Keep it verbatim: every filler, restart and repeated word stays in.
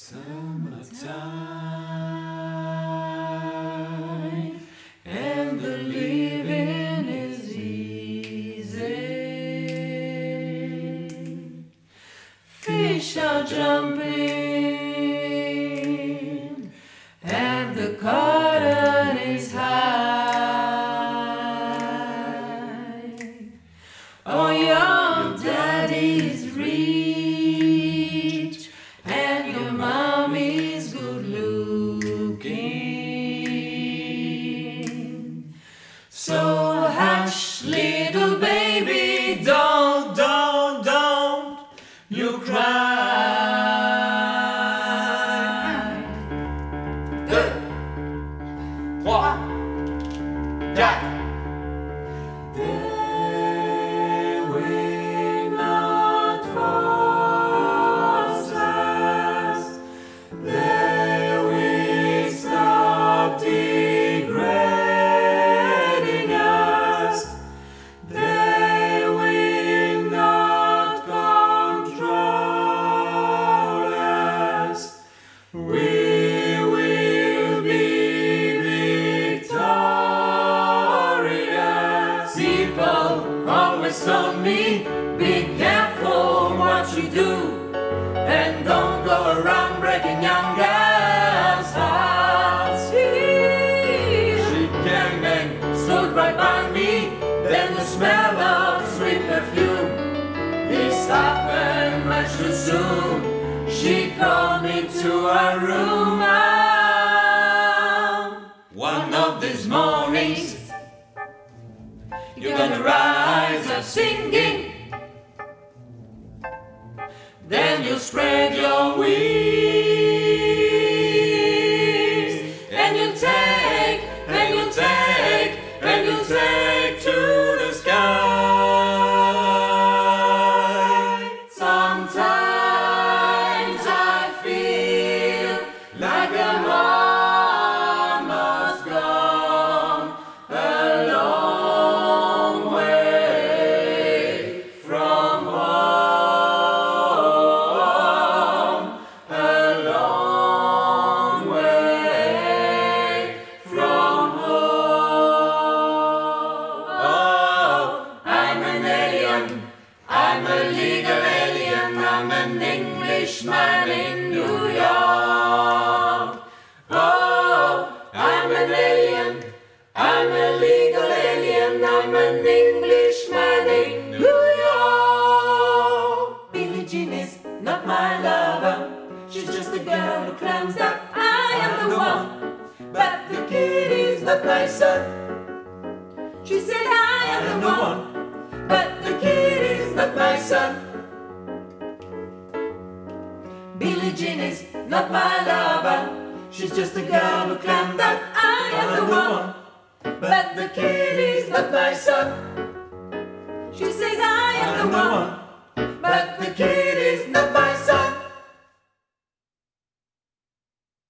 Summertime, and the living is easy. Fish are jumping, and the cotton is high. Oh, your daddy's rich, and your mommy's good looking. So hush, little baby, don't, don't, don't you cry. Deux, trois, quatre. They will not force us. They will stop degrading us. They will not control us. We will be victorious. People always told me, be careful what you do, and don't go around breaking young girls' hearts. She came and stood right by me, then the smell of sweet perfume. This happened much too soon. She called me to her room. Ah, one of these mornings, you're gonna rise up singing. Then you'll spread your wings, and you'll take, and you'll take, and you'll take to the sky. Sometimes I feel like I'm almost gone a long way from home, a long way from home. Oh, I'm an alien, I'm a legal alien, I'm an Englishman in New York. Oh, I'm an alien, I'm a legal alien, I'm an Englishman in New York. Billie Jean is not my lover, she's just a girl who claims that I am the one, but the kid is not my son. She said I am the one, but the kid is not my son. Billie Jean is not my lover, she's just a girl who claims that I am the one, but the kid is not my son. She says